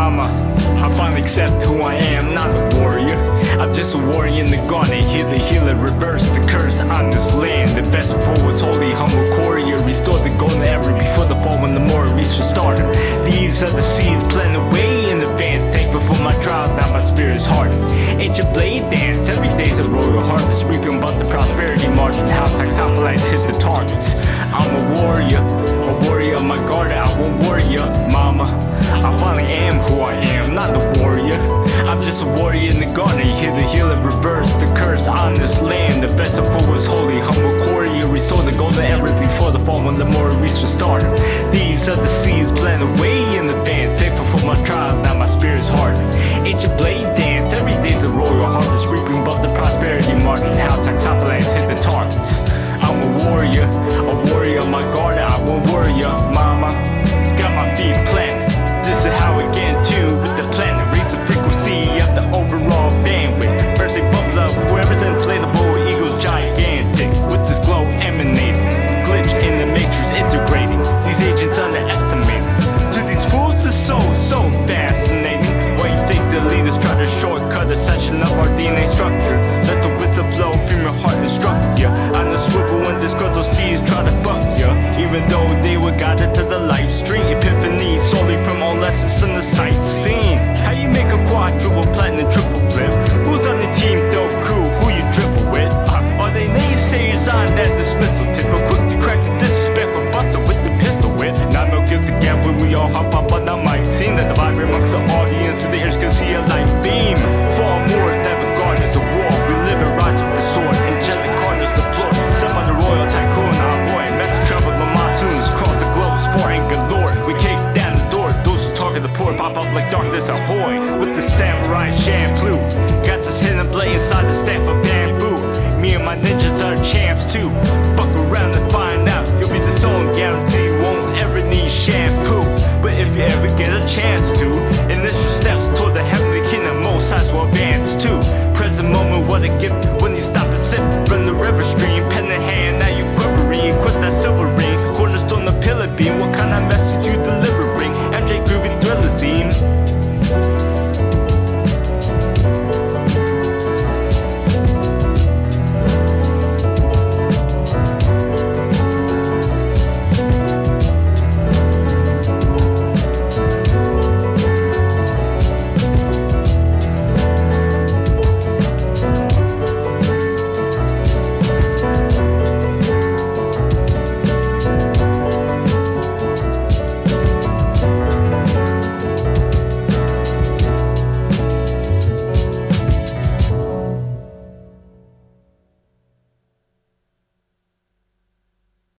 mama. I finally accept who I am, not a warrior. I'm just a warrior in the garden, healer, reverse the curse on this land. The vessel was holy, humble courier, restore the golden era before the fall when the more reach was started. These are the seeds planted way in advance. Thankful for my trials, now my spirit's hardened. Ancient blade dance, every day's a royal harvest. Speaking about the prosperity margin, how toxophilites hit the targets. I'm a warrior of my garden, I won't worry ya, mama. I finally am who I am, not the warrior. I'm just a warrior in the garden, healer, reverse the curse on this land. The vessel was holy, humble courier, restore the golden era before the fall when the more reach was started. These are the seeds planted way in advance. Thankful for my trials, now my spirit's hardened. Ancient blade dance, every day's a royal harvest. Reaping above the prosperity margin, how toxophilites hit the targets. I'm a warrior of my garden, I won't worry ya, mama. Got my feet planted, this is how we get in tune with the planet. Raise the frequency of the overall bandwidth. First they bubble up, whoever's inflatable eagle's gigantic. With this glow emanating, glitch in the matrix integrating. These agents underestimated. To these fools it's so fascinating. Why you think the leaders try to shortcut a section of our DNA structure? Let the wisdom flow from your heart instruct ya. On the swivel when disgruntled steeds try to buck ya. Even though they were guided to the life stream. Epiphany solely from all lessons from the sightseeing. How you make a quadruple platinum triple flip? Who's on the team dope crew? Who you dribble with? Are they naysayers on that dismissal tip? But quick to crack the disrespectful buster with the pistol whip. Not no guilt again when we all hop up on the mic. Seeing that the vibrate amongst the audience to the ears can see a light beam. Far more never guard as a war. We live and rise with the sword. Angelic corners deploy. Some of the royal tycoon envoy. Message travel the monsoons across the globe is foreign galore. We kick down the door. Those who target the poor pop up like darkness ahoy. With the samurai shampoo. Got this hidden blade inside the staff of bamboo. Me and my ninjas are champs too. Buck around and find out. You'll be the zone, guarantee you won't ever need shampoo. But if you ever get a chance to, initial steps toward the heavenly kingdom, most sides will advance too. Present moment, what a gift when